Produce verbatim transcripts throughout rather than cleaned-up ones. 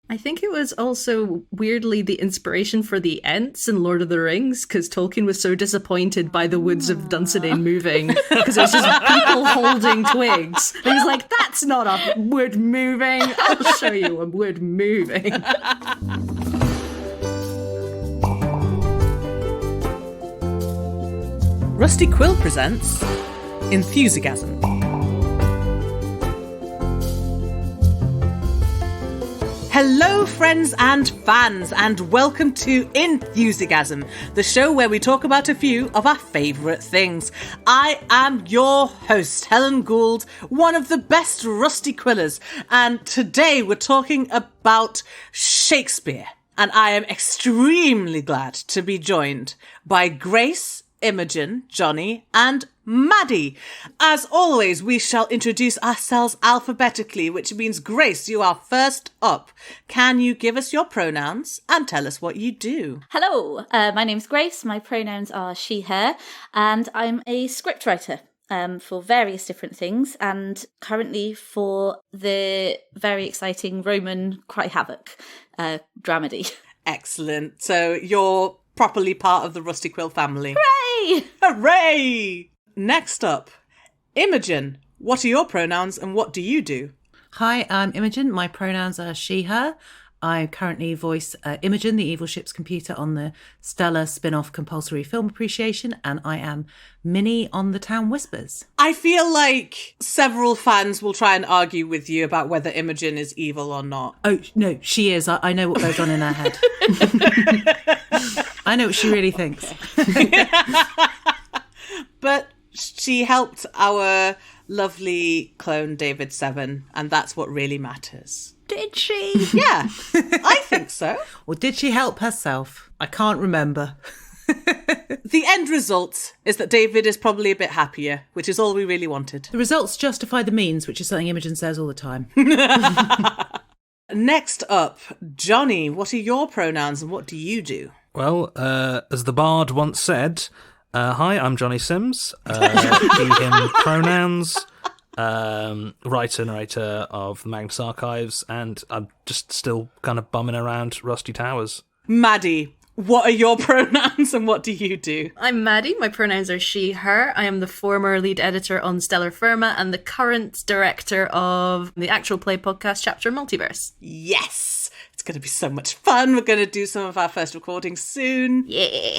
I think it was also weirdly the inspiration for the Ents in Lord of the Rings, because Tolkien was so disappointed by the woods of Dunsinane moving, because it was just people holding twigs. And he was like, that's not a wood moving. I'll show you a wood moving. Rusty Quill presents Enthusiasm. Hello, friends and fans, and welcome to Enthusiasm, the show where we talk about a few of our favourite things. I am your host, Helen Gould, one of the best Rusty Quillers, and today we're talking about Shakespeare. And I am extremely glad to be joined by Grace, Imogen, Johnny, and Maddie. As always, we shall introduce ourselves alphabetically, which means, Grace, you are first up. Can you give us your pronouns and tell us what you do? Hello, uh, my name's Grace. My pronouns are she, her, and I'm a scriptwriter um, for various different things, and currently for the very exciting Roman Cry Havoc uh, dramedy. Excellent. So you're properly part of the Rusty Quill family. Hooray! Hooray! Next up, Imogen. What are your pronouns and what do you do? Hi, I'm Imogen. My pronouns are she, her. I currently voice uh, Imogen, the evil ship's computer, on the Stellar spin-off compulsory film appreciation, and I am Minnie on the Town Whispers. I feel like several fans will try and argue with you about whether Imogen is evil or not. Oh, no, she is. I, I know what goes on in her head. I know what she really thinks. But she helped our lovely clone David Seven, and that's what really matters. Did she? Yeah, I think so. Or did she help herself? I can't remember. The end result is that David is probably a bit happier, which is all we really wanted. The results justify the means, which is something Imogen says all the time. Next up, Johnny, what are your pronouns and what do you do? Well, uh, as the bard once said, uh, hi, I'm Johnny Sims. Uh, do him pronouns. Um, writer, narrator of the Magnus Archives, and I'm just still kind of bumming around Rusty Towers. Maddie, what are your pronouns and what do you do? I'm Maddie. My pronouns are she, her. I am the former lead editor on Stellar Firma and the current director of the actual play podcast Chapter Multiverse. Yes! It's going to be so much fun. We're going to do some of our first recordings soon. Yeah.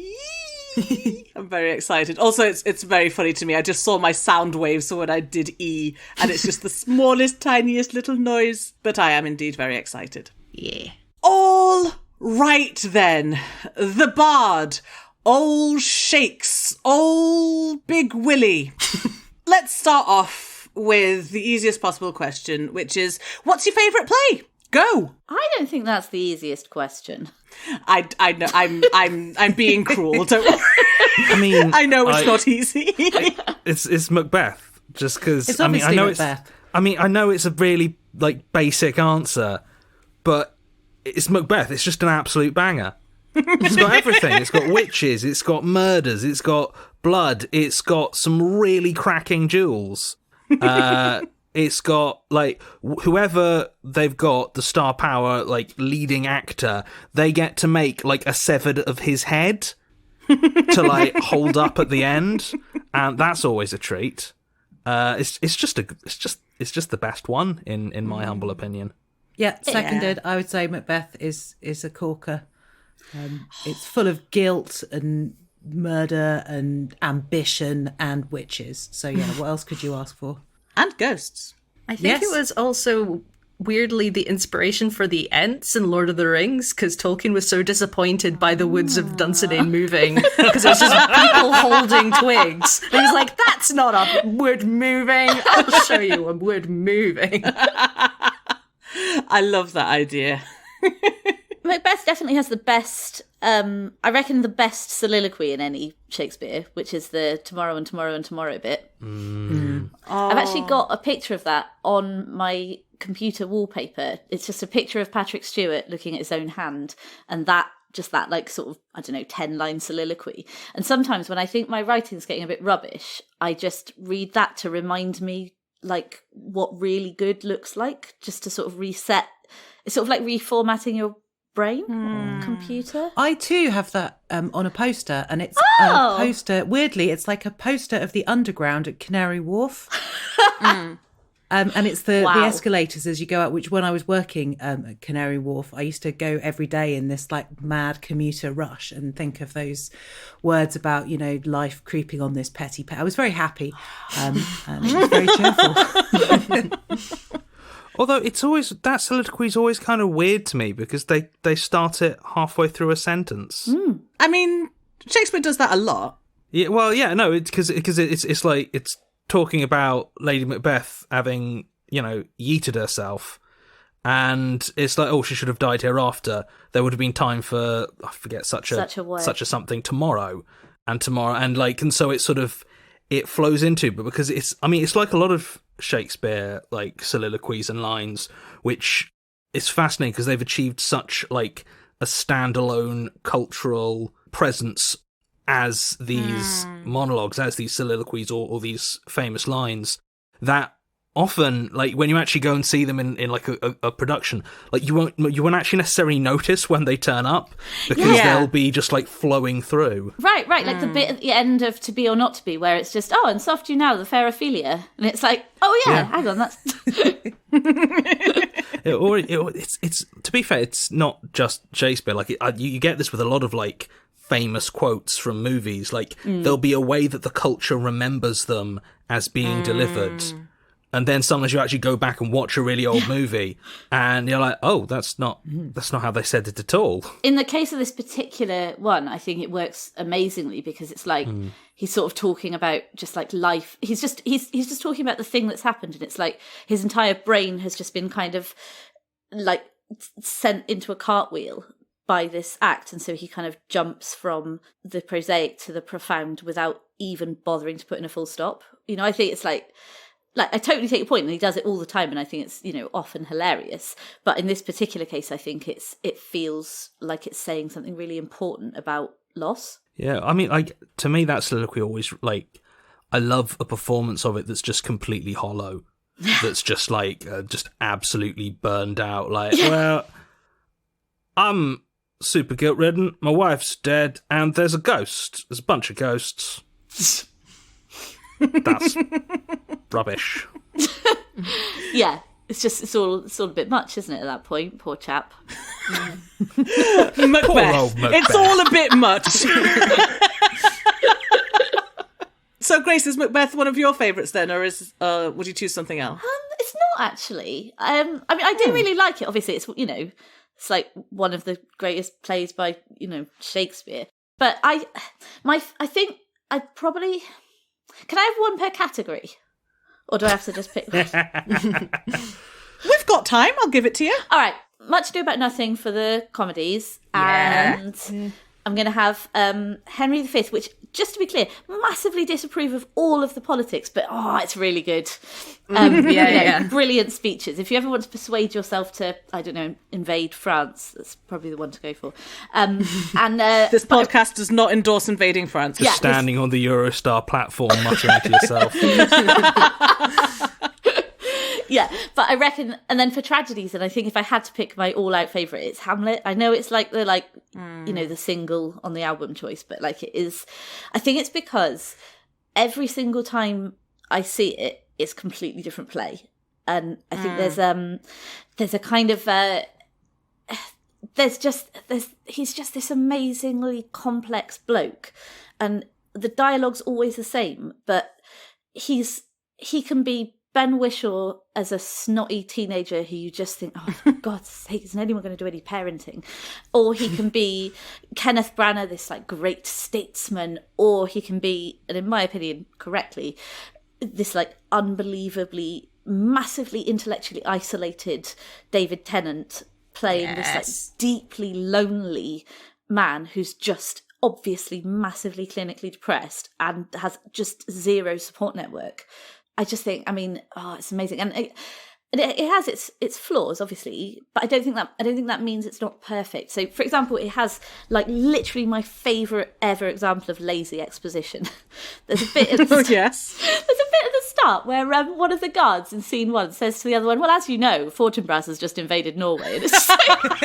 I'm very excited. Also, it's it's very funny to me. I just saw my sound waves for when I did E, and it's just the smallest, tiniest little noise. But I am indeed very excited. Yeah. All right then. The Bard. Old Shakes. Old Big Willie. Let's start off with the easiest possible question, which is, what's your favourite play? Go. I don't think that's the easiest question. I, I know I'm I'm I'm being cruel. Don't worry. I mean, I know it's I, not easy. I, it's it's Macbeth, just because. It's I mean, I obviously know Macbeth. it's. I mean, I know it's a really like basic answer, but it's Macbeth. It's just an absolute banger. It's got everything. It's got witches. It's got murders. It's got blood. It's got some really cracking jewels. Uh, It's got, like, wh- whoever they've got, the star power, like, leading actor, they get to make, like, a severed of his head to, like, hold up at the end. And that's always a treat. Uh, it's it's just a it's just it's just the best one in, in my humble opinion. Yeah, seconded. I would say Macbeth is is a corker. Um, it's full of guilt and murder and ambition and witches. So yeah, what else could you ask for? And ghosts. I think Yes. it was also weirdly the inspiration for the Ents in Lord of the Rings, because Tolkien was so disappointed by the woods of Dunsinane moving, because it was just people holding twigs. And he was like, that's not a wood moving. I'll show you a wood moving. I love that idea. Macbeth definitely has the best, um, I reckon the best soliloquy in any Shakespeare, which is the tomorrow and tomorrow and tomorrow bit. Mm. Oh. I've actually got a picture of that on my computer wallpaper. It's just a picture of Patrick Stewart looking at his own hand, and that, just that, like, sort of, I don't know, ten-line soliloquy. And sometimes when I think my writing's getting a bit rubbish, I just read that to remind me, like, what really good looks like, just to sort of reset it's sort of like reformatting your brain or computer. I too have that um, on a poster, and it's Oh. a poster. Weirdly, it's like a poster of the underground at Canary Wharf. Um, and it's the, Wow. the escalators as you go up, which when I was working um, at Canary Wharf, I used to go every day in this like mad commuter rush and think of those words about, you know, life creeping on this petty pet. I was very happy um, and it was very cheerful. Although it's always, that soliloquy is always kind of weird to me because they, they start it halfway through a sentence. I mean, Shakespeare does that a lot. Yeah, well, yeah, no, it's because because it's it's like it's talking about Lady Macbeth having, you know, yeeted herself, and it's like, oh, she should have died hereafter. There would have been time for, I forget, such a Such a word. such a something tomorrow, and tomorrow, and like, and so it sort of it flows into, but because it's, I mean, it's like a lot of Shakespeare like soliloquies and lines, which is fascinating because they've achieved such like a standalone cultural presence as these monologues, as these soliloquies, or, or these famous lines, that often, like, when you actually go and see them in, in like a, a, a production, like you won't you won't actually necessarily notice when they turn up because Yeah. they'll be just like flowing through. Right, right, like the bit at the end of To Be or Not to Be, where it's just, oh, and soft you now, the fair Ophelia, and it's like, oh yeah, Yeah. hang on, that's It, or it, it's it's to be fair, it's not just Shakespeare. Like it, uh, you, you get this with a lot of like famous quotes from movies. Like there'll be a way that the culture remembers them as being delivered, and then sometimes you actually go back and watch a really old movie, and you're like, oh, that's not that's not how they said it at all. in the case of this particular one, I think it works amazingly because it's like he's sort of talking about just like life. He's just he's he's just talking about the thing that's happened, and it's like his entire brain has just been kind of like sent into a cartwheel by this act, and so he kind of jumps from the prosaic to the profound without even bothering to put in a full stop. You know, I think it's like like I totally take your point, and he does it all the time, and I think it's, you know, often hilarious. But in this particular case, I think it's it feels like it's saying something really important about loss. Yeah, I mean, like to me, that soliloquy always like I love a performance of it that's just completely hollow, that's just like uh, just absolutely burned out. Like, well, I'm super guilt ridden. My wife's dead, and there's a ghost. There's a bunch of ghosts. That's rubbish. Yeah, it's just it's all it's all a bit much, isn't it? At that point, poor chap. Macbeth. old Macbeth. It's all a bit much. So, Grace, is Macbeth one of your favourites then, or is uh, would you choose something else? Um, it's not actually. Um, I mean, I do really like it. Obviously, it's, you know, it's like one of the greatest plays by, you know, Shakespeare. But I, my, I think I probably can I have one per category, or do I have to just pick? We've got time. I'll give it to you. All right, Much Ado About Nothing for the comedies, and I'm going to have um, Henry the Fifth, which, just to be clear, massively disapprove of all of the politics, but oh, it's really good. Um, Yeah, you know, yeah. Brilliant speeches. If you ever want to persuade yourself to, I don't know, invade France, that's probably the one to go for. Um, and uh, This podcast does not endorse invading France. Just Yeah, standing on the Eurostar platform, muttering to yourself. yeah, but I reckon, and then for tragedies, and I think if I had to pick my all-out favourite, it's Hamlet. I know it's like the like, you know, the single on the album choice, but like it is. I think it's because every single time I see it, it's a completely different play, and I think there's um there's a kind of uh, there's just there's he's just this amazingly complex bloke, and the dialogue's always the same, but he's he can be Ben Whishaw as a snotty teenager who you just think, oh, for God's sake, isn't anyone going to do any parenting? Or he can be Kenneth Branagh, this like great statesman, or he can be, and in my opinion, correctly, this like unbelievably, massively intellectually isolated David Tennant playing this Yes. like deeply lonely man who's just obviously massively clinically depressed and has just zero support network. I just think, I mean, oh, it's amazing. And it, and it, it has its its flaws, obviously, but I don't think that I don't think that means it's not perfect. So, for example, it has like literally my favourite ever example of lazy exposition. There's a bit at the Oh, st- yes. there's a bit at the start where um, one of the guards in scene one says to the other one, "Well, as you know, Fortinbras has just invaded Norway," and it's just like,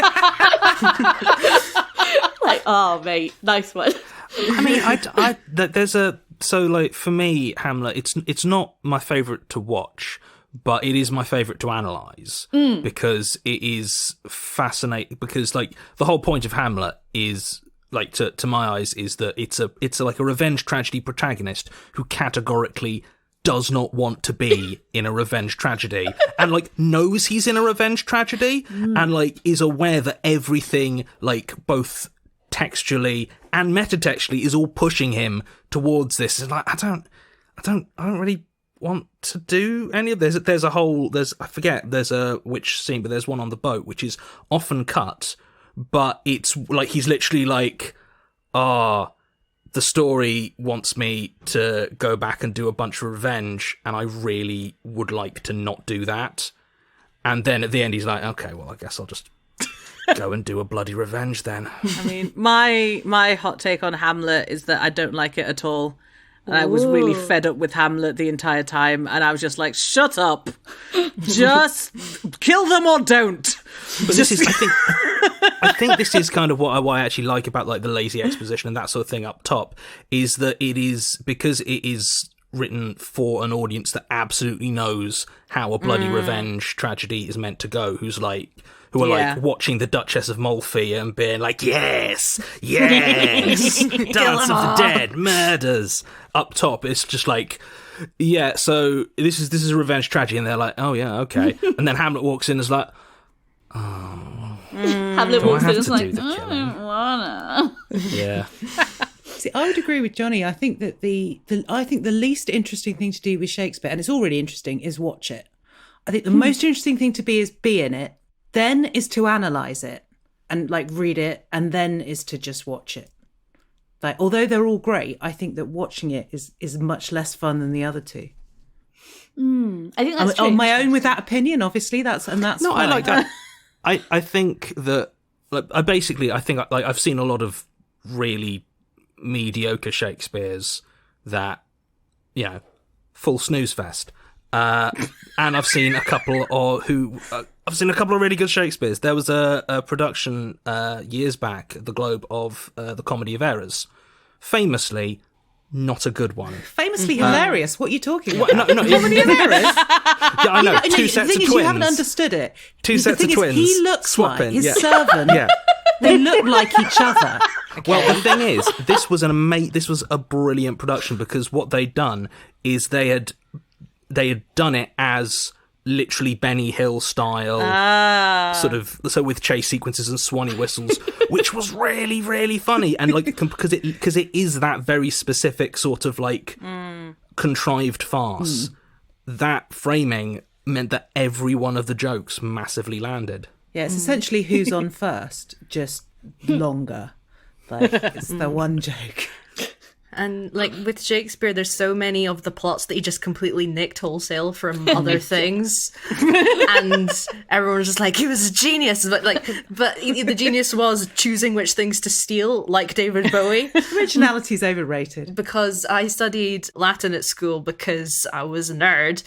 like, oh, mate, nice one. I mean, I, I th- there's a so like for me, Hamlet. It's it's not my favourite to watch, but it is my favourite to analyse Mm. because it is fascinating. Because like the whole point of Hamlet is like to to my eyes is that it's a it's a, like a revenge tragedy protagonist who categorically does not want to be in a revenge tragedy and like knows he's in a revenge tragedy Mm. and like is aware that everything like both textually and metatextually is all pushing him towards this. It's like I don't I don't I don't really want to do any of this. There's a whole there's I forget there's a which scene, but there's one on the boat which is often cut, but it's like he's literally like, ah, the story wants me to go back and do a bunch of revenge, and I really would like to not do that. And then at the end, he's like, okay, well, I guess I'll just go and do a bloody revenge then. I mean, my my hot take on Hamlet is that I don't like it at all. And I was really Ooh. fed up with Hamlet the entire time, and I was just like, shut up. Just kill them or don't. But this is, I think, I think this is kind of what I, what I actually like about like the lazy exposition and that sort of thing up top, is that it is, because it is written for an audience that absolutely knows how a bloody revenge tragedy is meant to go, who's like, who are Yeah. like watching the Duchess of Malfi and being like, yes, yes, Dance of the Dead, murders. Up top, it's just like, yeah, so this is this is a revenge tragedy, and they're like, oh yeah, okay. And then Hamlet walks in and is like, Hamlet Do I walks in have and is to like, do the I killing? don't wanna. yeah. See, I would agree with Johnny. I think that the, the I think the least interesting thing to do with Shakespeare, and it's already interesting, is watch it. I think the most interesting thing to be is be in it, then is to analyse it and like read it, and then is to just watch it. Like, although they're all great, I think that watching it is is much less fun than the other two. I think I'm that's true. on my own with that opinion, obviously. That's and that's No, I fine. like that. I, I think that like I basically I think like I've seen a lot of really mediocre Shakespeares that, you know, full snooze fest. Uh, and I've seen a couple or who uh, I've seen a couple of really good Shakespeares. There was a, a production uh, years back at the Globe of uh, The Comedy of Errors, famously not a good one. Famously hilarious. What are you talking about? No, no, Comedy of Errors. yeah, I know. No, Two the sets thing of is, twins. you haven't understood it. Two the sets thing of is, twins he looks swapping, like his yeah. servant. Yeah. They look like each other. Well, the thing is, this was an ama- This was a brilliant production because what they'd done is they had they had done it as literally Benny Hill style, sort of, so with chase sequences and swanny whistles, which was really really funny, and like because it because it is that very specific sort of like contrived farce. That framing meant that every one of the jokes massively landed. Yeah, it's essentially who's on first, just longer. Like, it's the one joke. And like with Shakespeare, there's so many of the plots that he just completely nicked wholesale from other things, and everyone's just like he was a genius. But like, but the genius was choosing which things to steal, like David Bowie. Originality's overrated. Because I studied Latin at school because I was a nerd,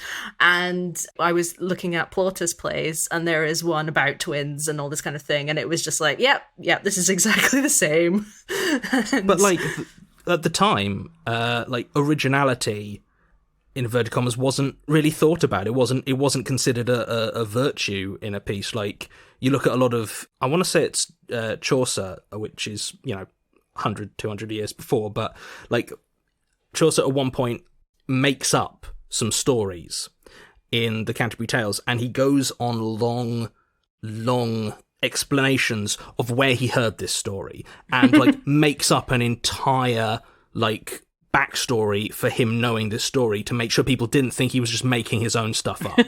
and I was looking at Plautus plays, and there is one about twins and all this kind of thing, and it was just like, yep, yep, this is exactly the same. And- But like th- at the time, uh, like originality, in inverted commas, wasn't really thought about. It wasn't. It wasn't considered a, a, a virtue in a piece. Like you look at a lot of, I want to say it's uh, Chaucer, which is you know, one hundred, two hundred years before, but like Chaucer at one point makes up some stories in the Canterbury Tales, and he goes on long, long explanations of where he heard this story and like makes up an entire like backstory for him knowing this story to make sure people didn't think he was just making his own stuff up.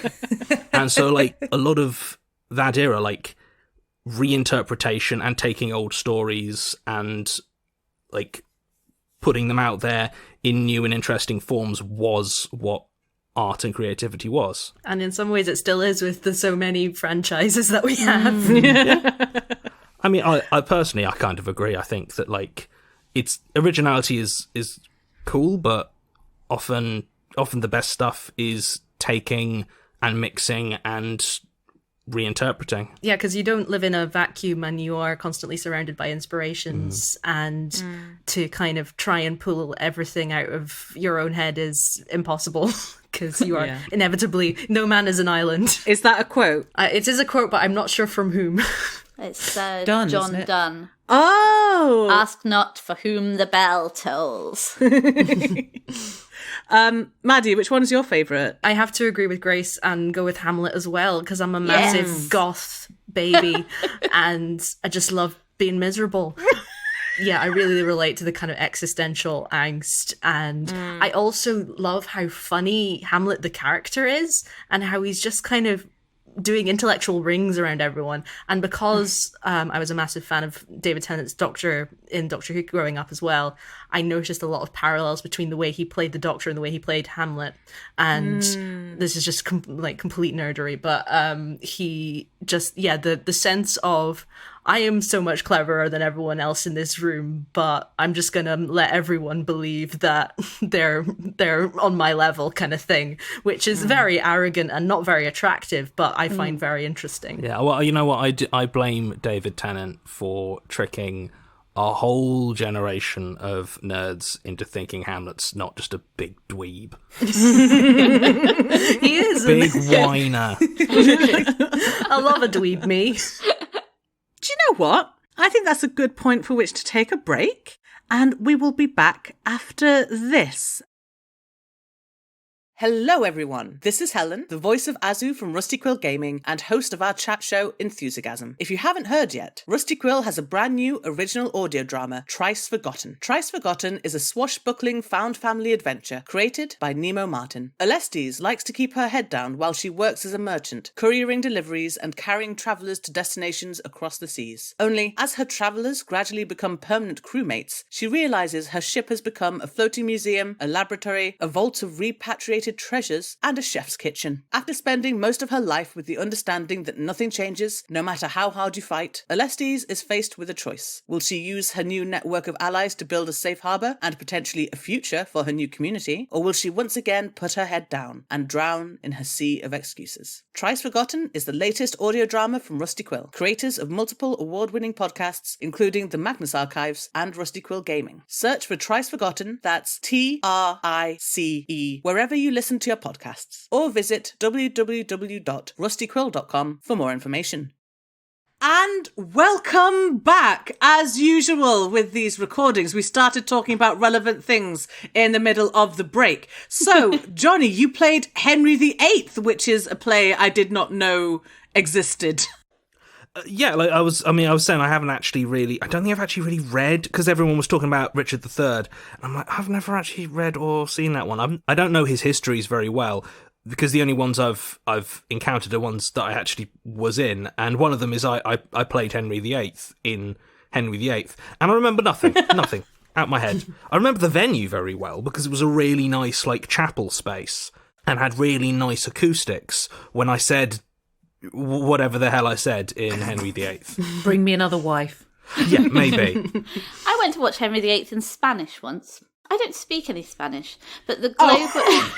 And so like a lot of that era, like reinterpretation and taking old stories and like putting them out there in new and interesting forms was what art and creativity was. And in some ways it still is with the so many franchises that we have. I mean, I, I personally, I kind of agree. I think that, like, it's originality is is cool, but often often the best stuff is taking and mixing and reinterpreting. Yeah, because you don't live in a vacuum and you are constantly surrounded by inspirations, mm. and mm. to kind of try and pull everything out of your own head is impossible because you are yeah. inevitably, no man is an island. Is that a quote? Uh, it is a quote, but I'm not sure from whom. It's uh, Donne, John it? Donne. Oh! Ask not for whom the bell tolls. um, Maddie, which one's your favourite? I have to agree with Grace and go with Hamlet as well, because I'm a massive Yes. goth baby and I just love being miserable. Yeah, I really relate to the kind of existential angst, and mm. I also love how funny Hamlet the character is and how he's just kind of doing intellectual rings around everyone. And because um, I was a massive fan of David Tennant's Doctor in Doctor Who growing up as well, I noticed a lot of parallels between the way he played the Doctor and the way he played Hamlet. And mm. this is just com- like complete nerdery, but um, he just, yeah, the, the sense of, I am so much cleverer than everyone else in this room, but I'm just going to let everyone believe that they're they're on my level kind of thing, which is mm. very arrogant and not very attractive, but I find mm. very interesting. Yeah, well, you know what? I, d- I blame David Tennant for tricking a whole generation of nerds into thinking Hamlet's not just a big dweeb. He is. Big whiner. I love a dweeb me. Do you know what? I think that's a good point for which to take a break, and we will be back after this. Hello everyone, this is Helen, the voice of Azu from Rusty Quill Gaming and host of our chat show Enthusiasm. If you haven't heard yet, Rusty Quill has a brand new original audio drama, Trice Forgotten. Trice Forgotten is a swashbuckling found family adventure created by Nemo Martin. Alestes likes to keep her head down while she works as a merchant, couriering deliveries and carrying travellers to destinations across the seas. Only, as her travellers gradually become permanent crewmates, she realises her ship has become a floating museum, a laboratory, a vault of repatriated treasures, and a chef's kitchen. After spending most of her life with the understanding that nothing changes, no matter how hard you fight, Alestes is faced with a choice. Will she use her new network of allies to build a safe harbour and potentially a future for her new community, or will she once again put her head down and drown in her sea of excuses? Trice Forgotten is the latest audio drama from Rusty Quill, creators of multiple award-winning podcasts, including the Magnus Archives and Rusty Quill Gaming. Search for Trice Forgotten, that's T R I C E, wherever you listen to your podcasts, or visit w w w dot rusty quill dot com for more information. And welcome back. As usual with these recordings, we started talking about relevant things in the middle of the break. So, Johnny, you played Henry the Eighth, which is a play I did not know existed. Uh, yeah, like I was. I mean, I was saying I haven't actually really. I don't think I've actually really read, because everyone was talking about Richard the Third, and I'm like, I've never actually read or seen that one. I'm, I don't know his histories very well, because the only ones I've I've encountered are ones that I actually was in, and one of them is I I, I played Henry the Eighth in Henry the Eighth, and I remember nothing, nothing out my head. I remember the venue very well because it was a really nice like chapel space and had really nice acoustics. When I said whatever the hell I said in Henry the Eighth. Bring me another wife. Yeah, maybe. I went to watch Henry the Eighth in Spanish once. I don't speak any Spanish, but the Globe... Oh.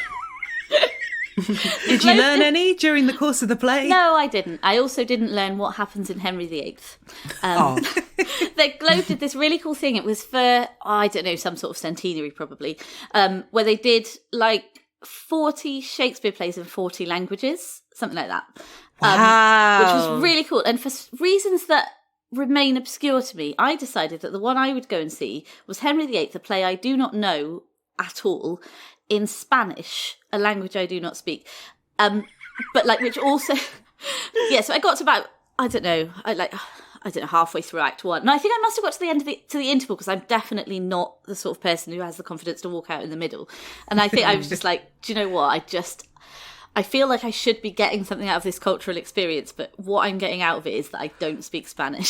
Did you learn any during the course of the play? No, I didn't. I also didn't learn what happens in Henry the Eighth. Um, oh. The Globe did this really cool thing. It was for, oh, I don't know, some sort of centenary probably, um, where they did like forty Shakespeare plays in forty languages, something like that. Um, wow. Which was really cool. And for reasons that remain obscure to me, I decided that the one I would go and see was Henry the Eighth, a play I do not know at all, in Spanish, a language I do not speak. Um, but like, which also, yeah, so I got to about, I don't know, I like, I don't know, halfway through Act One. And I think I must have got to the end of the, to the interval, because I'm definitely not the sort of person who has the confidence to walk out in the middle. And I think I was just like, do you know what? I just, I feel like I should be getting something out of this cultural experience, but what I'm getting out of it is that I don't speak Spanish.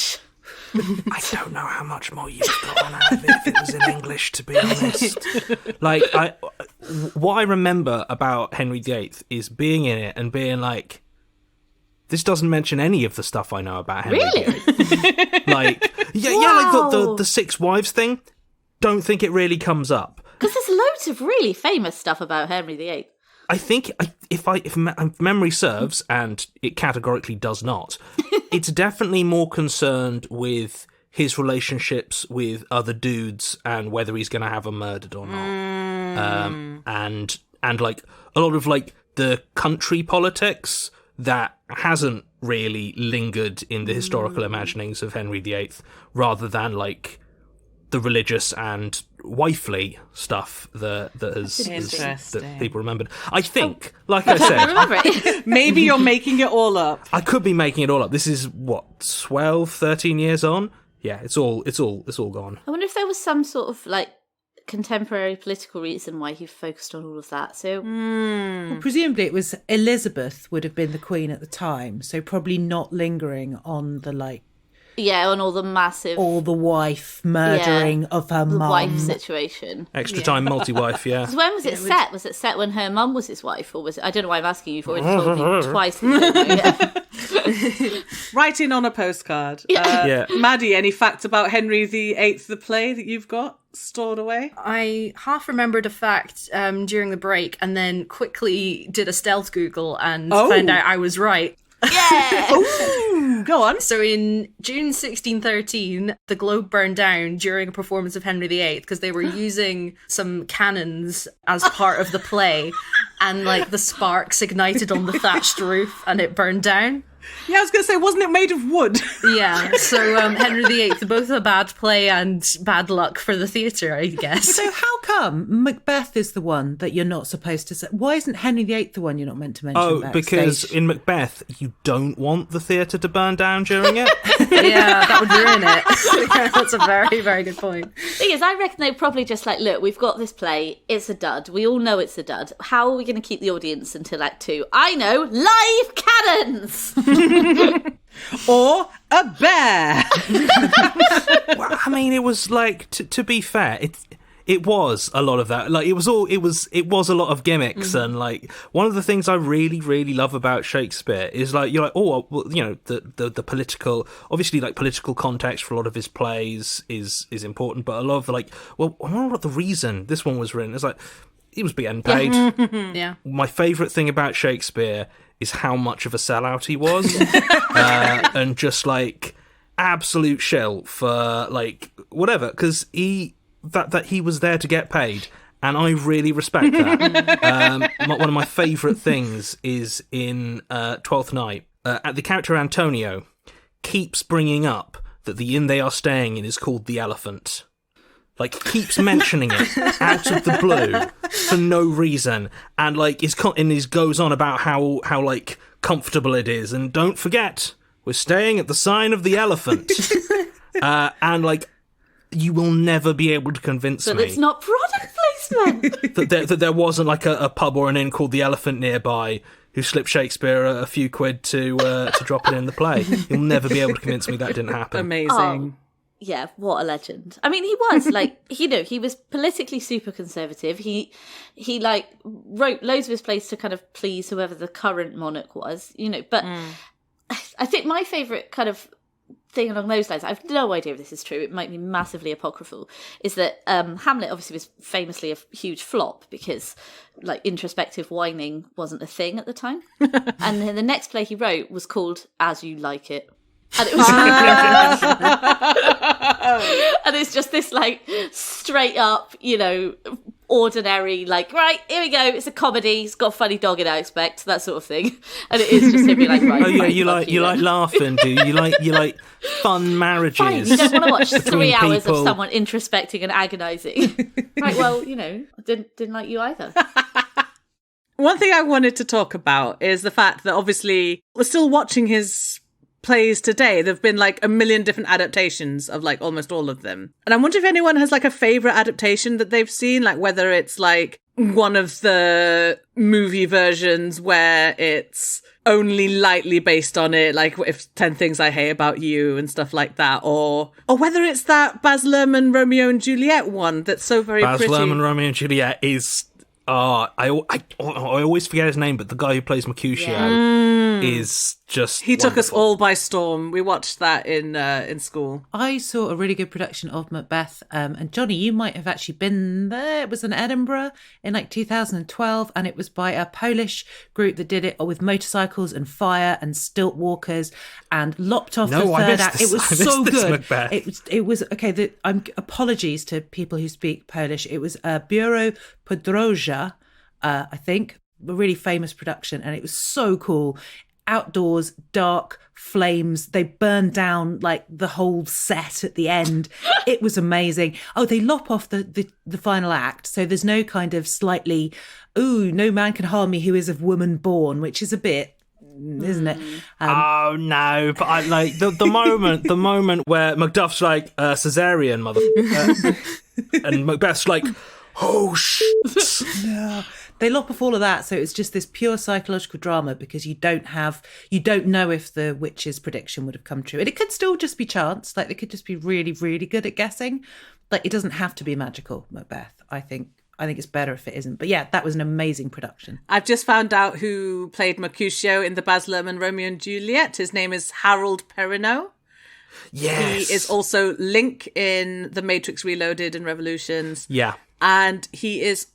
I don't know how much more you've got on out of it if it was in English, to be honest. Like, I, what I remember about Henry the Eighth is being in it and being like, this doesn't mention any of the stuff I know about Henry Really? the Eighth. Like, yeah, yeah, like the, the, the six wives thing, don't think it really comes up. Because there's loads of really famous stuff about Henry the Eighth. I think I- if I if me- if memory serves, and it categorically does not, it's definitely more concerned with his relationships with other dudes and whether he's going to have them murdered or not, Mm. um, and and like a lot of like the country politics that hasn't really lingered in the historical imaginings of Henry the Eighth, rather than like the religious and wifely stuff that that has is, that Interesting. people remembered. I think, like I said, Remember it? Maybe you're making it all up. I could be making it all up. This is what twelve, thirteen years on. Yeah, it's all it's all it's all gone. I wonder if there was some sort of like contemporary political reason why he focused on all of that. So Well, presumably it was Elizabeth would have been the queen at the time, so probably not lingering on the like yeah, on all the massive all the wife murdering Yeah, of her the mum. wife situation. Extra time, multi-wife. Yeah. 'Cause when was it set? Was it set when her mum was his wife, or was it? I don't know why I'm asking you. You've already told me twice. that you don't know yet. Write in on a postcard. Uh, Yeah. Maddie, any facts about Henry the Eighth, the play that you've got stored away? I half remembered a fact um, during the break and then quickly did a stealth Google and Oh. found out I was right. Yeah. Ooh, go on. So in June sixteen thirteen, the Globe burned down during a performance of Henry the Eighth because they were using some cannons as part of the play, and like the sparks ignited on the thatched roof and it burned down. Yeah, I was going to say, wasn't it made of wood? Yeah, so um, Henry the Eighth, both a bad play and bad luck for the theatre, I guess. So how come Macbeth is the one that you're not supposed to say? Why isn't Henry the Eighth the one you're not meant to mention? Oh, backstage? because in Macbeth, you don't want the theatre to burn down during it. Yeah, that would ruin it. Yeah, that's a very, very good point. Thing is, I reckon they're probably just like, look, we've got this play. It's a dud. We all know it's a dud. How are we going to keep the audience until Act Two? I know, live cannons. Or a bear? Well, I mean, it was like to, to be fair, it it was a lot of that. Like it was all it was it was a lot of gimmicks Mm-hmm. and like one of the things I really really love about Shakespeare is like you're like oh well, you know the, the the political obviously like political context for a lot of his plays is is important, but a lot of the like well I wonder what the reason this one was written. It's like he was getting paid. Yeah. My favourite thing about Shakespeare is how much of a sellout he was, uh, and just like absolute shell for like whatever, because he that that he was there to get paid, and I really respect that. um, my, one of my favourite things is in uh, Twelfth Night. Uh, at the character Antonio keeps bringing up that the inn they are staying in is called the Elephant. Like, keeps mentioning it out of the blue for no reason, and like is con- and is goes on about how how like comfortable it is, and don't forget we're staying at the Sign of the Elephant, uh, and like you will never be able to convince But me it's not product placement. that there, that there wasn't like a, a pub or an inn called the Elephant nearby who slipped Shakespeare a, a few quid to uh, to drop it in the play. You'll never be able to convince me that didn't happen. Amazing. Yeah, what a legend. I mean, he was like, you know, he was politically super conservative. He, he like wrote loads of his plays to kind of please whoever the current monarch was, you know. But I think my favourite kind of thing along those lines, I have no idea if this is true, it might be massively apocryphal, is that um, Hamlet obviously was famously a huge flop because like introspective whining wasn't a thing at the time. And then the next play he wrote was called As You Like It. And it was and it's just this like straight up, you know, ordinary, like, right, here we go, it's a comedy, it's got a funny dog in I expect, that sort of thing. And it is just him being like, right, Oh yeah, right, you fuck like you then. like laughing, do you? You like you like fun marriages. Fine, you don't want to watch three between hours people. of someone introspecting and agonising. Right, well, you know, I didn't didn't like you either. One thing I wanted to talk about is the fact that obviously we're still watching his plays today. There've been like a million different adaptations of like almost all of them. And I wonder if anyone has like a favourite adaptation that they've seen, like whether it's like one of the movie versions where it's only lightly based on it, like if ten Things I Hate About You and stuff like that, or or whether it's that Baz Luhrmann Romeo and Juliet one that's so very Baz pretty. Luhrmann Romeo and Juliet is uh I, I I always forget his name, but the guy who plays Mercutio Yeah. is just He took us wonderful. all by storm. We watched that in uh, in school. I saw a really good production of Macbeth, um, and Johnny, you might have actually been there. It was in Edinburgh in like two thousand twelve, and it was by a Polish group that did it with motorcycles and fire and stilt walkers, and lopped off No, the I third missed act. this- It was I missed so this good. Macbeth. It was. It was okay. The, I'm apologies to people who speak Polish. It was uh, Biuro Podróża, uh, I think, a really famous production, and it was so cool. Outdoors, dark, flames. They burned down like the whole set at the end. It was amazing. Oh, they lop off the, the, the final act. So there's no kind of slightly, ooh, no man can harm me who is of woman born, which is a bit, isn't it? Um, Oh no! But I like the the moment, the moment where Macduff's like uh, cesarean mother, uh, and Macbeth's like, oh shit. they lop off all of that, so it's just this pure psychological drama because you don't have, you don't know if the witch's prediction would have come true, and it could still just be chance. Like they could just be really, really good at guessing. Like it doesn't have to be magical, Macbeth. I think. I think it's better if it isn't. But yeah, that was an amazing production. I've just found out who played Mercutio in the Baz Luhrmann Romeo and Juliet. His name is Harold Perrineau. Yes. He is also Link in The Matrix Reloaded and Revolutions. Yeah. And he is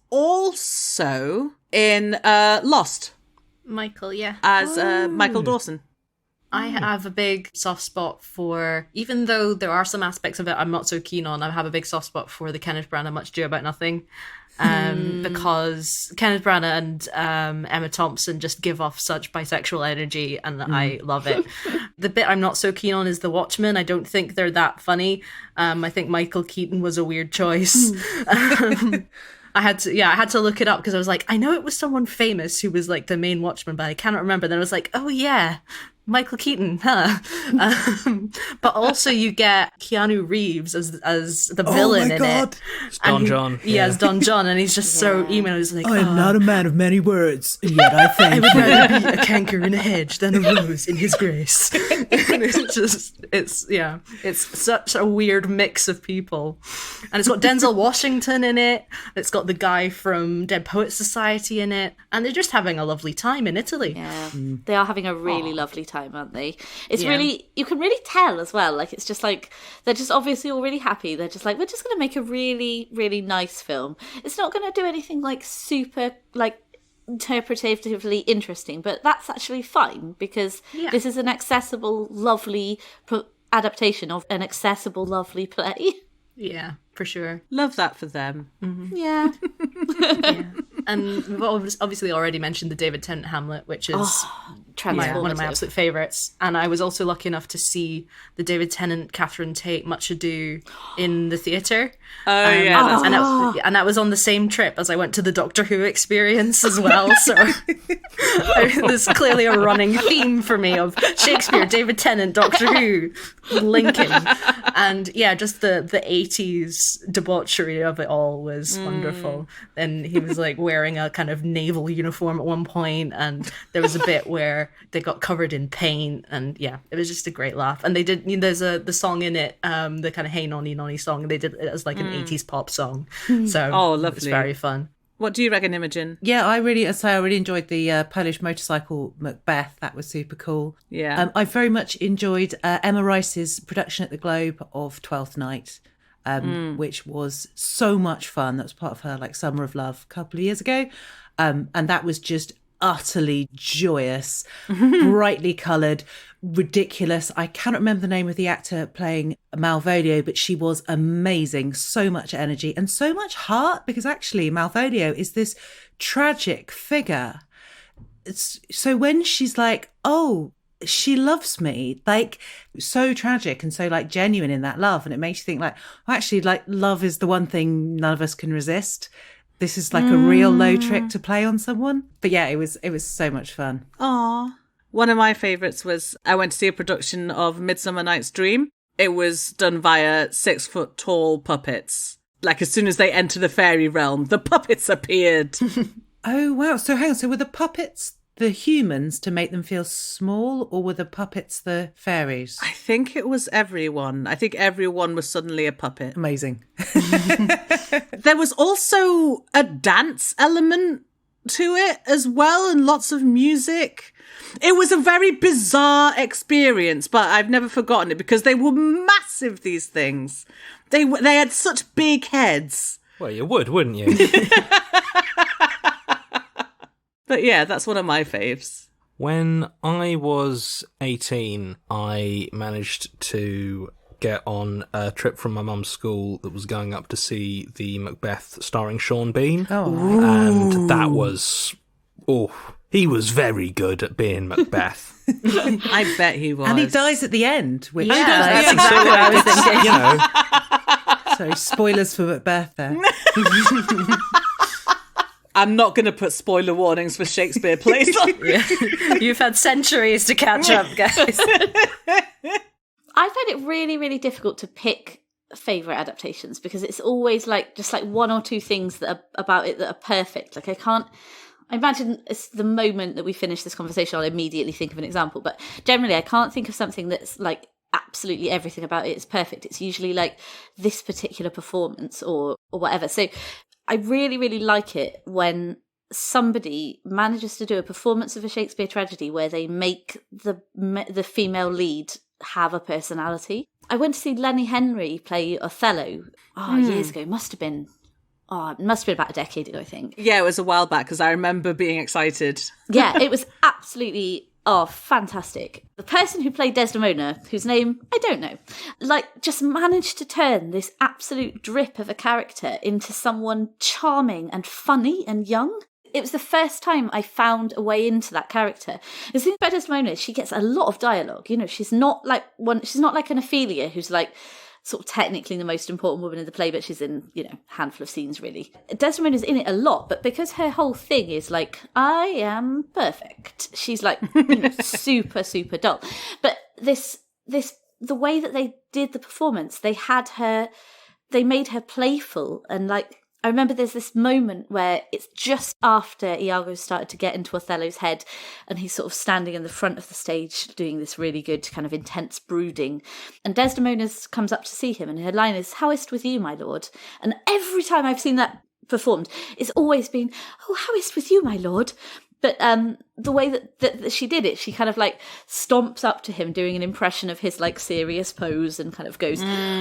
also in uh, Lost Michael, yeah. as uh, Michael Dawson. I have a big soft spot for, even though there are some aspects of it I'm not so keen on, I have a big soft spot for the Kenneth Branagh Much Ado About Nothing. Um, because Kenneth Branagh and um, Emma Thompson just give off such bisexual energy, and I love it. The bit I'm not so keen on is The Watchmen. I don't think they're that funny. Um, I think Michael Keaton was a weird choice. um, I had to, yeah, I had to look it up because I was like, I know it was someone famous who was like the main Watchman, but I cannot remember. Then I was like, oh yeah, Michael Keaton, huh? Um, but also you get Keanu Reeves as as the villain my in God. it. It's Don And he- John. Yeah, as Don John, and he's just so emo. He's like, I am "Oh, not a man of many words, and yet I thank I would you. rather be a canker in a hedge than a rose in his grace." And it's just, it's, yeah, it's such a weird mix of people. And it's got Denzel Washington in it. It's got the guy from Dead Poets Society in it. And they're just having a lovely time in Italy. Yeah, they are having a really lovely time, aren't they? It's Yeah. really, you can really tell as well. Like, it's just like, they're just obviously all really happy. They're just like, we're just going to make a really, really nice film. It's not going to do anything like super, like, interpretatively interesting, but that's actually fine because Yeah. this is an accessible, lovely pro- adaptation of an accessible, lovely play. Yeah, for sure. Love that for them. Yeah. And we've obvi- obviously already mentioned the David Tennant Hamlet, which is my, Transformative. one of my absolute favourites. And I was also lucky enough to see the David Tennant, Catherine Tate Much Ado in the theatre. Oh, Um, yeah. That's and, that, and that was on the same trip as I went to the Doctor Who experience as well. So I, there's clearly a running theme for me of Shakespeare, David Tennant, Doctor Who, linking. And yeah, just the, the eighties debauchery of it all was wonderful. And he was like wearing a kind of naval uniform at one point, and there was a bit where they got covered in paint, and yeah, it was just a great laugh. And they did, you know, there's a the song in it, um, the kind of Hey Nonny Nonny song, they did it as like an eighties pop song. So Oh, it's lovely. very fun. What do you reckon, Imogen? Yeah, I really, so I really enjoyed the uh, Polish motorcycle Macbeth. That was super cool. Yeah. Um, I very much enjoyed uh, Emma Rice's production at the Globe of Twelfth Night, um, which was so much fun. That was part of her like Summer of Love a couple of years ago. Um, and that was just utterly joyous, brightly coloured, ridiculous. I cannot remember the name of the actor playing Malvolio, but she was amazing. So much energy and so much heart, because actually Malvolio is this tragic figure. It's, so when she's like, oh, she loves me, like so tragic and so like genuine in that love, and it makes you think like, well, actually, like love is the one thing none of us can resist. This is like a real low trick to play on someone. But yeah, it was it was so much fun. Aw. One of my favourites was I went to see a production of Midsummer Night's Dream. It was done via six foot tall puppets. Like as soon as they enter the fairy realm, the puppets appeared. Oh wow! So hang on. So were the puppets the humans to make them feel small, or were the puppets the fairies? I think it was everyone. I think everyone was suddenly a puppet. Amazing. There was also a dance element to it as well, and lots of music. It was a very bizarre experience, but I've never forgotten it because they were massive, these things. They were- they had such big heads. Well, you would, wouldn't you? But yeah, that's one of my faves. When I was eighteen, I managed to get on a trip from my mum's school that was going up to see the Macbeth starring Sean Bean. Oh, And that was... Oh, he was very good at being Macbeth. I bet he was. and he dies at the end, which Yeah, like, that's exactly what I was thinking. You know, so spoilers for Macbeth there. I'm not going to put spoiler warnings for Shakespeare plays on. You've had centuries to catch up, guys. I find it really, really difficult to pick favourite adaptations because it's always like just like one or two things that are about it that are perfect. Like I can't, I imagine it's the moment that we finish this conversation, I'll immediately think of an example. But generally, I can't think of something that's like absolutely everything about it is perfect. It's usually like this particular performance or or whatever. So I really, really like it when somebody manages to do a performance of a Shakespeare tragedy where they make the the female lead have a personality. I went to see Lenny Henry play Othello oh, years ago. Must have been, oh, it must have been about a decade ago, I think. Yeah, it was a while back because I remember being excited. Yeah, it was absolutely, oh, fantastic. The person who played Desdemona, whose name I don't know, like just managed to turn this absolute drip of a character into someone charming and funny and young. It was the first time I found a way into that character. The thing about Desdemona is she gets a lot of dialogue. You know, she's not like one. She's not like an Ophelia, who's like sort of technically the most important woman in the play, but she's in, you know, a handful of scenes really. Desdemona's in it a lot, but because her whole thing is like, I am perfect. She's like, you know, super, super dull. But this, this, the way that they did the performance, they had her, they made her playful and like. I remember there's this moment where it's just after Iago started to get into Othello's head and he's sort of standing in the front of the stage doing this really good kind of intense brooding. And Desdemona comes up to see him and her line is, "How is't with you, my lord?" And every time I've seen that performed, it's always been, "Oh, how is't with you, my lord?" But um, the way that, that, that she did it, she kind of like stomps up to him doing an impression of his like serious pose and kind of goes,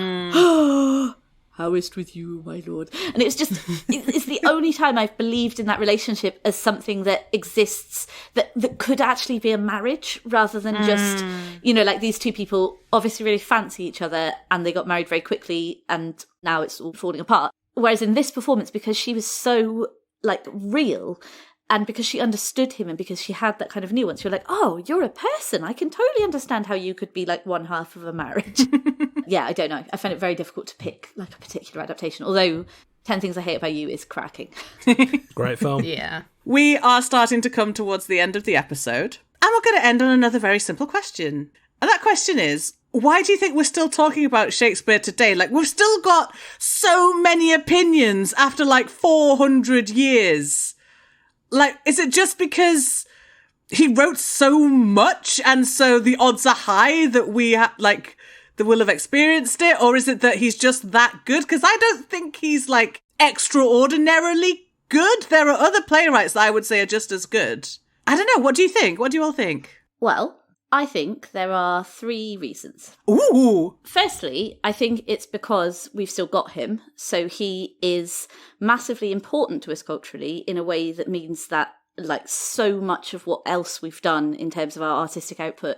"Oh, how is't with you, my lord?" And it's just, it's the only time I've believed in that relationship as something that exists, that, that could actually be a marriage rather than just, you know, like these two people obviously really fancy each other and they got married very quickly and now it's all falling apart. Whereas in this performance, because she was so like real and because she understood him and because she had that kind of nuance, you're like, oh, you're a person. I can totally understand how you could be like one half of a marriage. Yeah, I don't know. I find it very difficult to pick like a particular adaptation, although ten Things I Hate About You is cracking. great film. Yeah. We are starting to come towards the end of the episode, and we're going to end on another very simple question. And that question is, why do you think we're still talking about Shakespeare today? Like, we've still got so many opinions after like four hundred years. Like, is it just because he wrote so much and so the odds are high that we ha- like that will have experienced it? Or is it that he's just that good? Because I don't think he's like extraordinarily good. There are other playwrights that I would say are just as good. I don't know. What do you think? What do you all think? Well, I think there are three reasons. Ooh. Firstly, I think it's because we've still got him. So he is massively important to us culturally in a way that means that like so much of what else we've done in terms of our artistic output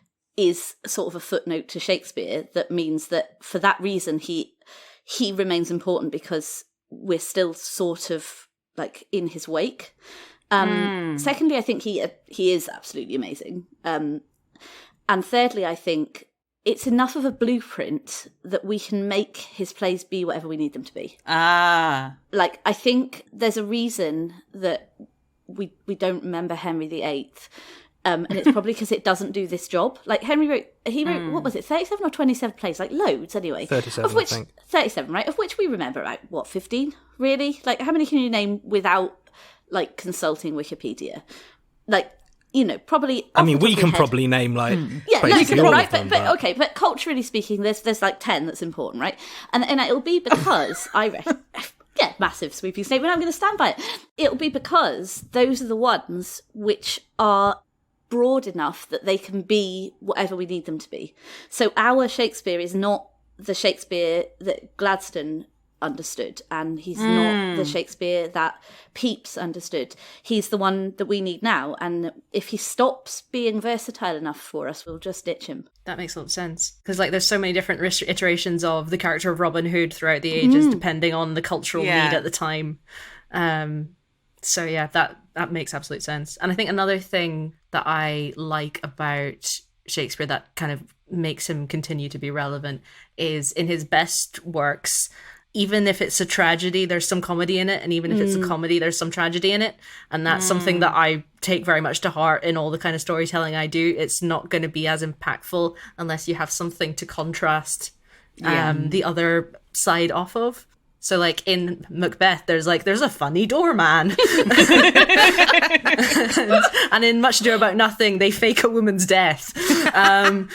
is sort of a footnote to Shakespeare. That means that for that reason, he he remains important because we're still sort of like in his wake. Um, mm. Secondly, I think he he is absolutely amazing. Um, and thirdly, I think it's enough of a blueprint that we can make his plays be whatever we need them to be. Ah. Like, I think there's a reason that we we don't remember Henry the Eighth. Um, and it's probably because it doesn't do this job. Like Henry wrote, he wrote, mm. what was it, thirty-seven or twenty-seven plays? Like loads anyway. thirty-seven, of which, I think. thirty-seven, right? Of which we remember about, what, fifteen? Really? Like, how many can you name without, like, consulting Wikipedia? Like, you know, probably. I off mean, the top we of your can head- probably name like Yeah, basically no, all right, of them. but, but okay, but culturally speaking, there's there's like ten that's important, right? And and it'll be because I reckon, yeah, massive sweeping statement. I'm going to stand by it. It'll be because those are the ones which are broad enough that they can be whatever we need them to be. So our Shakespeare is not the Shakespeare that Gladstone understood, and he's mm. not the Shakespeare that Pepys understood. He's the one that we need now, and if he stops being versatile enough for us, we'll just ditch him. That makes a lot of sense, because like there's so many different iterations of the character of Robin Hood throughout the ages, mm. depending on the cultural yeah. need at the time. Um, so yeah, that that makes absolute sense. And I think another thing that I like about Shakespeare that kind of makes him continue to be relevant is in his best works, even if it's a tragedy, there's some comedy in it. And even if mm. it's a comedy, there's some tragedy in it. And that's mm. something that I take very much to heart in all the kind of storytelling I do. It's not going to be as impactful unless you have something to contrast um, yeah. the other side off of. So like in Macbeth, there's like, there's a funny doorman. and, and in Much Ado About Nothing, they fake a woman's death. Um,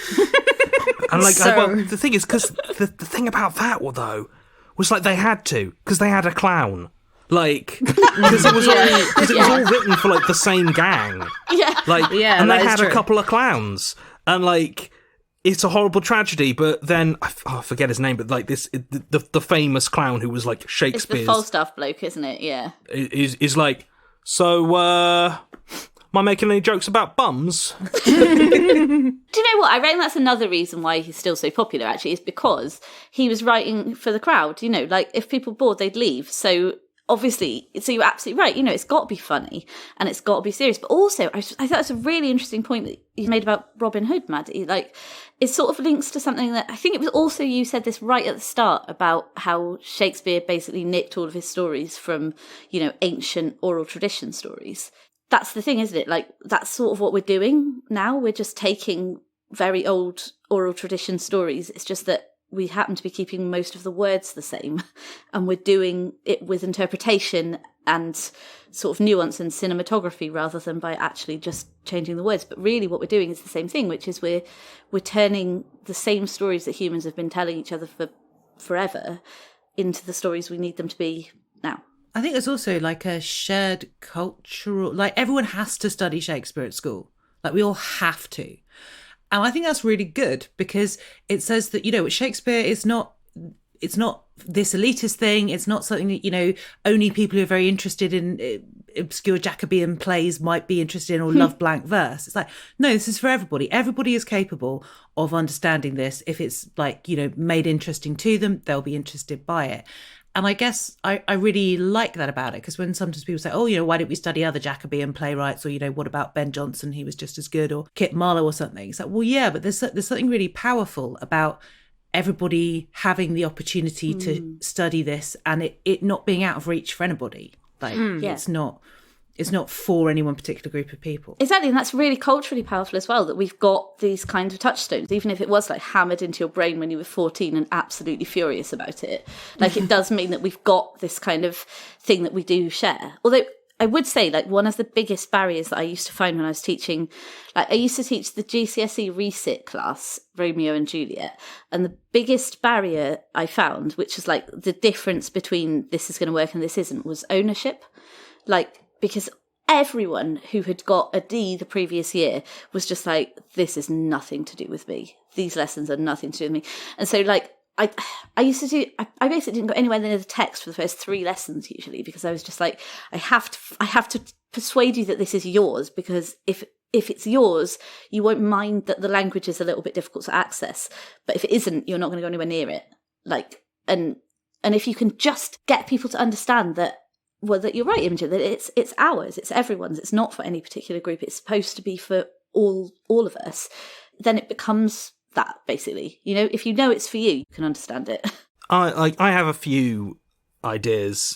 and like, so... I, well, the thing is, because the, the thing about that, though, was like they had to, because they had a clown. Like, because it was all, cause it was all written for like the same gang. Yeah. Like, yeah, and they that is had true. a couple of clowns. And like, it's a horrible tragedy, but then I, f- oh, I forget his name, but like this, the, the the famous clown who was like It's Shakespeare's the Falstaff bloke, isn't it? Yeah. is is like, so uh, am I making any jokes about bums? Do you know what? I reckon that's another reason why he's still so popular, actually, is because he was writing for the crowd. You know, like if people bored, they'd leave. So obviously, so you're absolutely right. You know, it's got to be funny and it's got to be serious. But also, I, I thought that's a really interesting point that you made about Robin Hood, Maddie. Like, it sort of links to something that I think it was also you said this right at the start about how Shakespeare basically nicked all of his stories from, you know, ancient oral tradition stories. That's the thing, isn't it? Like, that's sort of what we're doing now. We're just taking very old oral tradition stories. It's just that we happen to be keeping most of the words the same, and we're doing it with interpretation and sort of nuance and cinematography rather than by actually just changing the words. But really what we're doing is the same thing, which is we're we're turning the same stories that humans have been telling each other for forever into the stories we need them to be now. I think there's also like a shared cultural, like everyone has to study Shakespeare at school. Like we all have to. And I think that's really good because it says that, you know, Shakespeare is not, it's not this elitist thing. It's not something that, you know, only people who are very interested in obscure Jacobean plays might be interested in or love blank verse. It's like, no, this is for everybody. Everybody is capable of understanding this. If it's like, you know, made interesting to them, they'll be interested by it. And I guess I, I really like that about it, because when sometimes people say, oh, you know, why don't we study other Jacobean playwrights? Or, you know, what about Ben Jonson? He was just as good. Or Kit Marlowe or something. It's like, well, yeah, but there's there's something really powerful about everybody having the opportunity mm. to study this and it, it not being out of reach for anybody. Like, mm, yeah. it's not... It's not for any one particular group of people. Exactly, and that's really culturally powerful as well, that we've got these kind of touchstones, even if it was like hammered into your brain when you were fourteen and absolutely furious about it. Like, it does mean that we've got this kind of thing that we do share. Although I would say, like, one of the biggest barriers that I used to find when I was teaching, like, I used to teach the G C S E resit class, Romeo and Juliet, and the biggest barrier I found, which was like the difference between this is going to work and this isn't, was ownership. Like, because everyone who had got a D the previous year was just like, this is nothing to do with me. These lessons are nothing to do with me. And so, like, I I used to do, I, I basically didn't go anywhere near the text for the first three lessons usually, because I was just like, I have to, I have to persuade you that this is yours, because if if it's yours, you won't mind that the language is a little bit difficult to access. But if it isn't, you're not going to go anywhere near it. Like, and and if you can just get people to understand that, well, that you're right, Imogen, that it's it's ours, it's everyone's, it's not for any particular group, it's supposed to be for all all of us, then it becomes that, basically. You know, if you know it's for you, you can understand it. I I, I have a few ideas,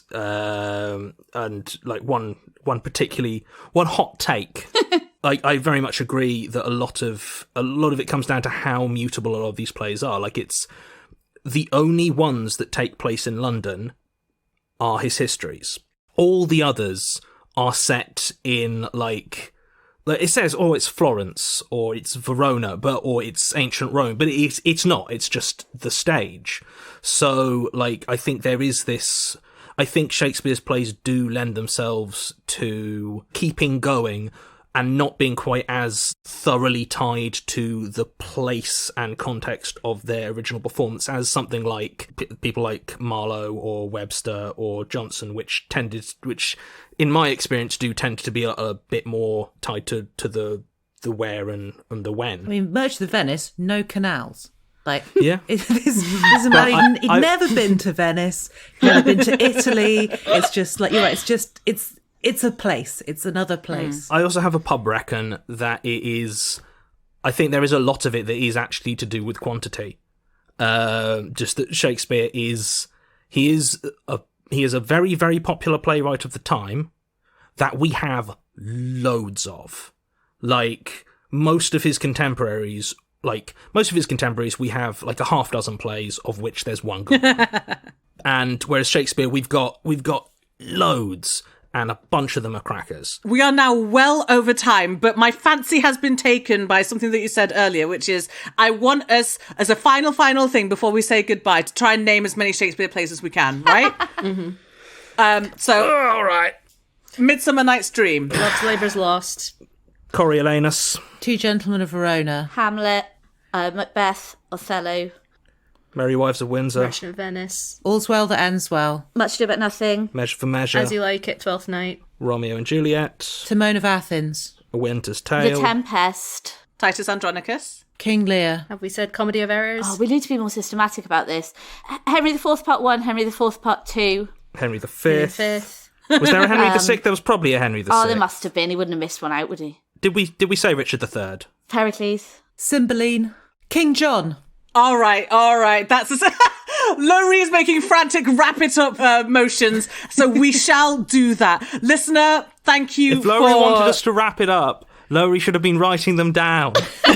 um, and like one one particularly one hot take. I, I very much agree that a lot of a lot of it comes down to how mutable a lot of these plays are. Like, it's the only ones that take place in London are his histories. All the others are set in, like, like, it says, oh, it's Florence, or it's Verona, but or it's ancient Rome, but it's it's not. It's just the stage. So, like, I think there is this. I think Shakespeare's plays do lend themselves to keeping going and not being quite as thoroughly tied to the place and context of their original performance as something like p- people like Marlowe or Webster or Johnson, which tended, which in my experience do tend to be a, a bit more tied to, to the the where and, and the when. I mean, Merchant of Venice, no canals. Like, Yeah. it, this, this is about, I- he'd, he'd I- never been to Venice, he'd never been to Italy. It's just like, you're right, it's just, it's, it's a place. It's another place. I also have a pub reckon that it is. I think there is a lot of it that is actually to do with quantity. Uh, just that Shakespeare is he is a he is a very very popular playwright of the time that we have loads of. Like most of his contemporaries, like most of his contemporaries, we have like a half dozen plays of which there's one good one. And whereas Shakespeare, we've got we've got loads. And a bunch of them are crackers. We are now well over time, but my fancy has been taken by something that you said earlier, which is I want us, as a final, final thing before we say goodbye, to try and name as many Shakespeare plays as we can, right? mm-hmm. um, so, All right. Midsummer Night's Dream. Love's Labour's Lost. Coriolanus, Two Gentlemen of Verona. Hamlet, uh, Macbeth, Othello, Merry Wives of Windsor, Merchant of Venice. All's Well That Ends Well. Much Ado About Nothing, Measure for Measure, As You Like It, Twelfth Night. Romeo and Juliet, Timon of Athens. A Winter's The Tale, Tempest. Titus Andronicus. King Lear. Have we said Comedy of Errors? Oh, we need to be more systematic about this. H- Henry the Fourth Part One, Henry the Fourth Part Two. Henry the Henry the Fifth. Fifth. Was there a Henry the Sixth? There was probably a Henry the Oh, Sixth. there must have been. He wouldn't have missed one out, would he? Did we did we say Richard the Third? Pericles. Cymbeline. King John. All right, all right. That's a... Laurie is making frantic wrap it up uh, motions, so we shall do that. Listener, thank you If Laurie for... wanted us to wrap it up, Laurie should have been writing them down.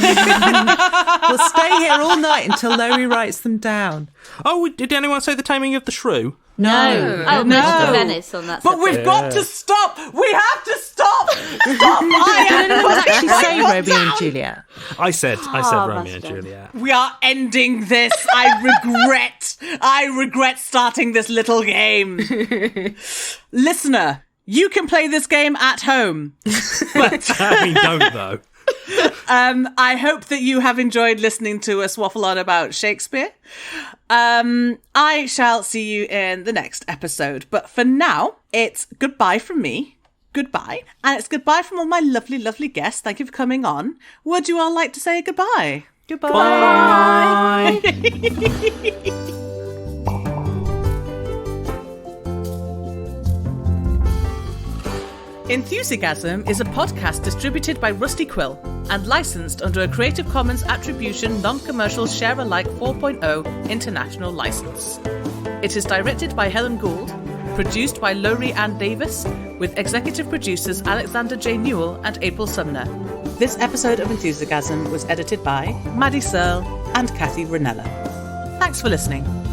We'll stay here all night until Laurie writes them down. Oh, did anyone say The Taming of the Shrew? No. Oh, No. Merchant of Venice on that But subject. we've got to stop! We have to stop! Stop! I am No, no, no, actually putting say my Romeo foot and down. Juliet. I said I said Oh, Romeo and bastard. Juliet. We are ending this. I regret. I regret starting this little game. Listener, you can play this game at home. I mean, don't though. Um, I hope that you have enjoyed listening to us waffle on about Shakespeare. Um, I shall see you in the next episode. But for now, it's goodbye from me. Goodbye. And it's goodbye from all my lovely, lovely guests. Thank you for coming on. Would you all like to say goodbye? Goodbye. Enthusiasm is a podcast distributed by Rusty Quill and licensed under a Creative Commons Attribution Non-Commercial Share-alike four point oh international license. It is directed by Helen Gould, produced by Laurie Ann Davis, with executive producers Alexander J. Newell and April Sumner. This episode of Enthusiasm was edited by Maddie Searle and Kathy Ranella. Thanks for listening.